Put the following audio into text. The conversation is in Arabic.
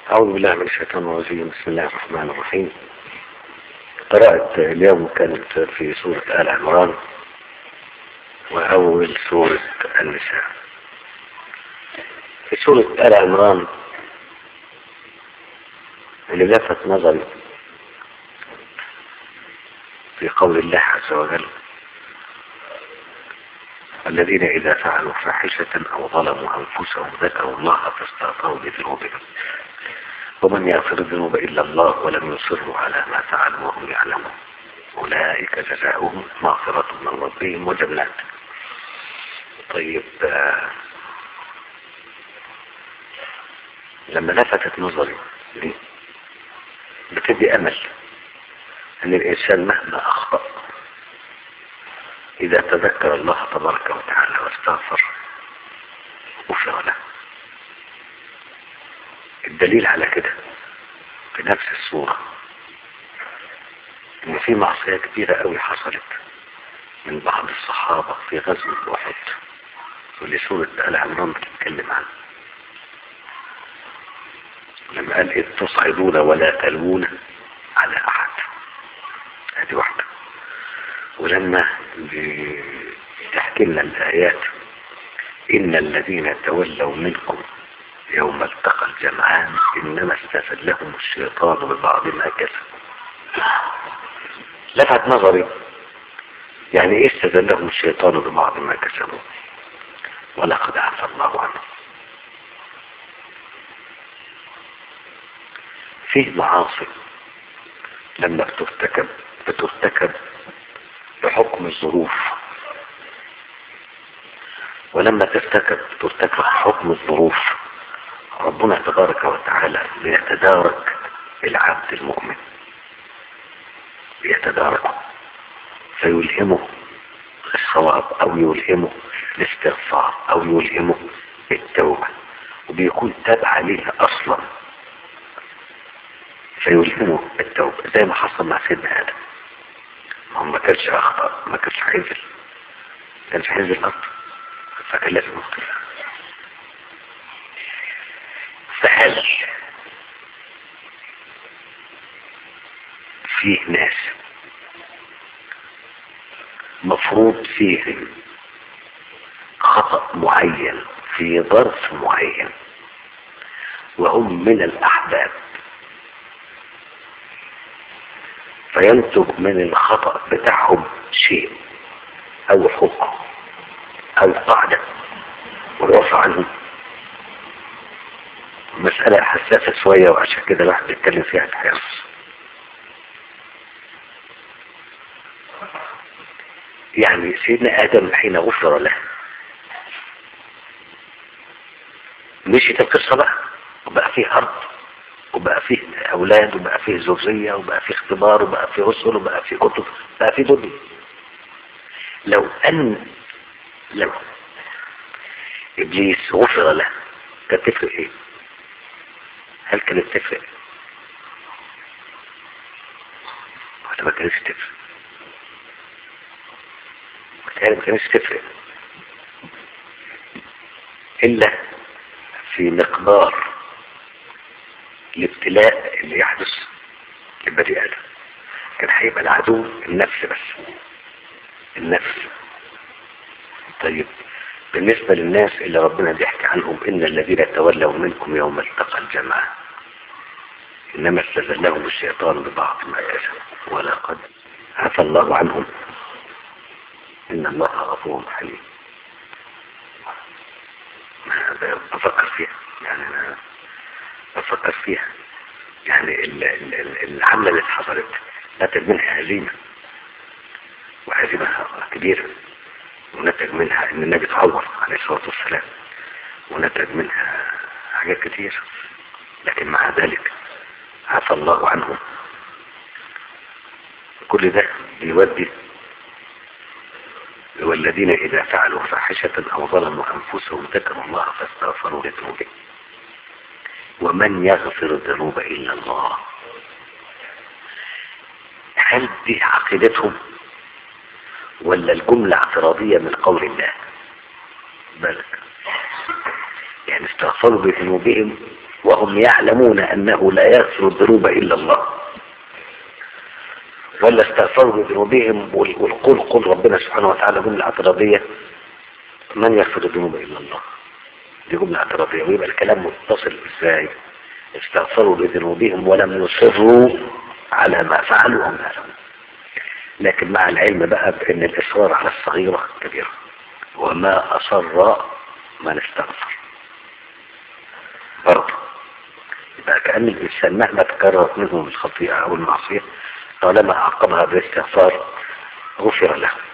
أعوذ بالله من الشيطان الرجيم. بسم الله الرحمن الرحيم. قرأت اليوم كانت في سورة آل عمران وأول سورة النساء. في سورة آل عمران اللي لفت نظري في قول الله عز وجل: الذين إذا فعلوا فاحشة أو ظلموا أنفسهم ذكروا الله فاستغفروا لذنوبهم ومن يغفر الذنوب إلا الله ولم يصروا على ما فعلوا وهم يعلمون أولئك جزاؤهم مغفرة من ربهم وجنات. طيب، لما لفتت نظري دي بتدي أمل أن الإنسان مهما أخطأ إذا تذكر الله تبارك وتعالى واستغفر غفر له. الدليل على كده في نفس السورة إن في معصية كبيرة قوي حصلت من بعض الصحابة في غزوة أحد واللي سورة آل عمران بتتكلم عنه، لما قال: إذ تصعدون ولا تلوون على أحد. هذه واحدة. ولما تحكي لنا الآيات: إن الذين تولوا منكم يوم التقى الجمعان إنما استزلهم الشيطان ببعض ما كسبوا. لفت نظري يعني إيه استزلهم الشيطان ببعض ما كسبوا؟ ولقد عفى الله عنه. فيه معاصي لما بترتكب بحكم الظروف، ولما ترتكب بحكم الظروف ربنا تبارك وتعالى بيتدارك العبد المؤمن، بيتداركه فيلهمه الصواب أو يلهمه الاستغفار أو يلهمه التوبة، وبيكون تابع ليها أصلا فيلهمه التوبة، زي ما حصل مع سيدنا آدم. ما كانش أخطأ، ما كانش حينزل الأرض، فكان لازم يخطئ. فهل فيه ناس مفروض فيهم خطأ معين في ظرف معين وهم من الأحباب، فينتج من الخطأ بتاعهم شيء أو حكم أو قاعدة ويعفى عنهم؟ مسألة حساسة شوية وعشان كده الواحد بيتكلم فيها بحرص. يعني سيدنا آدم حين غفر له مشيت القصة بقى، وبقى فيه أرض وبقى فيه أولاد وبقى فيه ذرية وبقى فيه اختبار وبقى فيه رسل وبقى فيه كتب، بقى فيه دنيا. لو إبليس غفر له كانت تفرق إيه؟ هل كانت تفرق؟ ولا ما كانتش تفرق؟ وكان ما كانتش تفرق إلا في مقدار الابتلاء اللي يحدث لبني آدم. كان هيبقى العدو النفس بس، النفس. طيب، بالنسبة للناس اللي ربنا بيحكي عنهم: إن الذين تولوا منكم يوم التقى الجمعان إنما استزلهم الشيطان ببعض ما كسبوا ولقد عفى الله عنهم إن الله غفور حليم. أفكر فيها يعني العملة اللي حصلت نتج منها هزيمة، وهزيمة كبيرة، ونتج منها ان النبي اتعور عليه الصلاة والسلام، ونتج منها حاجات كتير، لكن مع ذلك عفى الله عنهم. كل ده بيودي: والذين إذا فعلوا فاحشة أو ظلموا أنفسهم ذكروا الله فاستغفروا لذنوبهم ومن يغفر الذنوب إلا الله. هل دي عقيدتهم ولا الجملة اعتراضية من قول الله؟ بالك يعني استغفروا بذنوبهم وهم يعلمون أنه لا يغفر الذنوب إلا الله، ولا استغفروا بذنوبهم قل ربنا سبحانه وتعالى جملة اعتراضية، من يغفر الذنوب إلا الله، دي جملة اعتراضية. ويبقى الكلام متصل ازاي؟ استغفروا بذنوبهم ولم يصروا على ما فعلوا هم يعلمون. لكن مع العلم بقى بأن الإصرار على الصغيرة كبيرة، وما أصر من استغفر برضه. يبقى كأن الإنسان مهما تكررت منه الخطيئة أو المعصية طالما عاقبها بالاستغفار غفر له.